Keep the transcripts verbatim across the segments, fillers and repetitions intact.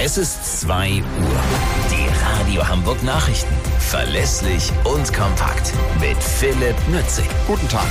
Es ist zwei Uhr. Die Radio Hamburg Nachrichten. Verlässlich und kompakt. Mit Philipp Nützig. Guten Tag.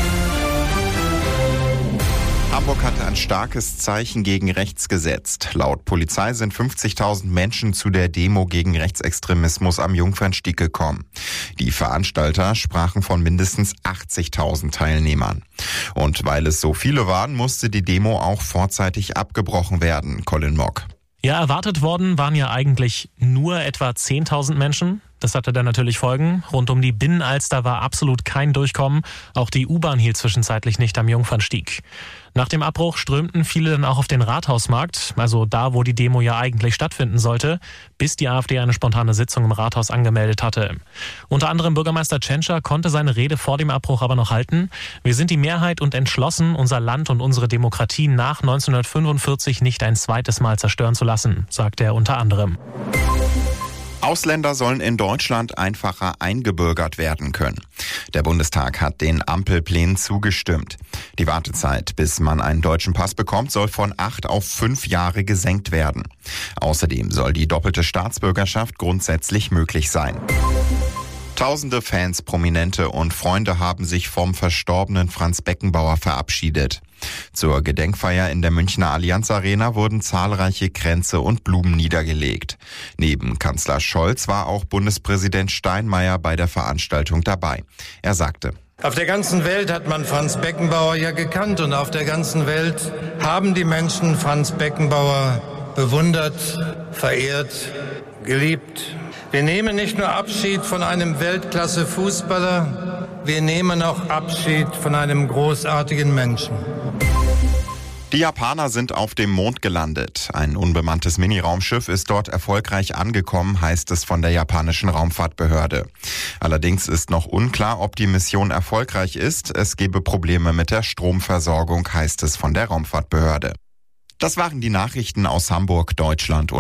Hamburg hatte ein starkes Zeichen gegen rechts gesetzt. Laut Polizei sind fünfzigtausend Menschen zu der Demo gegen Rechtsextremismus am Jungfernstieg gekommen. Die Veranstalter sprachen von mindestens achtzigtausend Teilnehmern. Und weil es so viele waren, musste die Demo auch vorzeitig abgebrochen werden. Colin Mock. Ja, erwartet worden waren ja eigentlich nur etwa zehntausend Menschen. Das hatte dann natürlich Folgen. Rund um die Binnenalster war absolut kein Durchkommen. Auch die U-Bahn hielt zwischenzeitlich nicht am Jungfernstieg. Nach dem Abbruch strömten viele dann auch auf den Rathausmarkt, also da, wo die Demo ja eigentlich stattfinden sollte, bis die AfD eine spontane Sitzung im Rathaus angemeldet hatte. Unter anderem Bürgermeister Tschentscher konnte seine Rede vor dem Abbruch aber noch halten. Wir sind die Mehrheit und entschlossen, unser Land und unsere Demokratie nach neunzehnhundertfünfundvierzig nicht ein zweites Mal zerstören zu lassen, sagte er unter anderem. Ausländer sollen in Deutschland einfacher eingebürgert werden können. Der Bundestag hat den Ampelplänen zugestimmt. Die Wartezeit, bis man einen deutschen Pass bekommt, soll von acht auf fünf Jahre gesenkt werden. Außerdem soll die doppelte Staatsbürgerschaft grundsätzlich möglich sein. Tausende Fans, Prominente und Freunde haben sich vom verstorbenen Franz Beckenbauer verabschiedet. Zur Gedenkfeier in der Münchner Allianz Arena wurden zahlreiche Kränze und Blumen niedergelegt. Neben Kanzler Scholz war auch Bundespräsident Steinmeier bei der Veranstaltung dabei. Er sagte: Auf der ganzen Welt hat man Franz Beckenbauer ja gekannt und auf der ganzen Welt haben die Menschen Franz Beckenbauer bewundert, verehrt, geliebt. Wir nehmen nicht nur Abschied von einem Weltklasse-Fußballer, wir nehmen auch Abschied von einem großartigen Menschen. Die Japaner sind auf dem Mond gelandet. Ein unbemanntes Mini-Raumschiff ist dort erfolgreich angekommen, heißt es von der japanischen Raumfahrtbehörde. Allerdings ist noch unklar, ob die Mission erfolgreich ist. Es gebe Probleme mit der Stromversorgung, heißt es von der Raumfahrtbehörde. Das waren die Nachrichten aus Hamburg, Deutschland und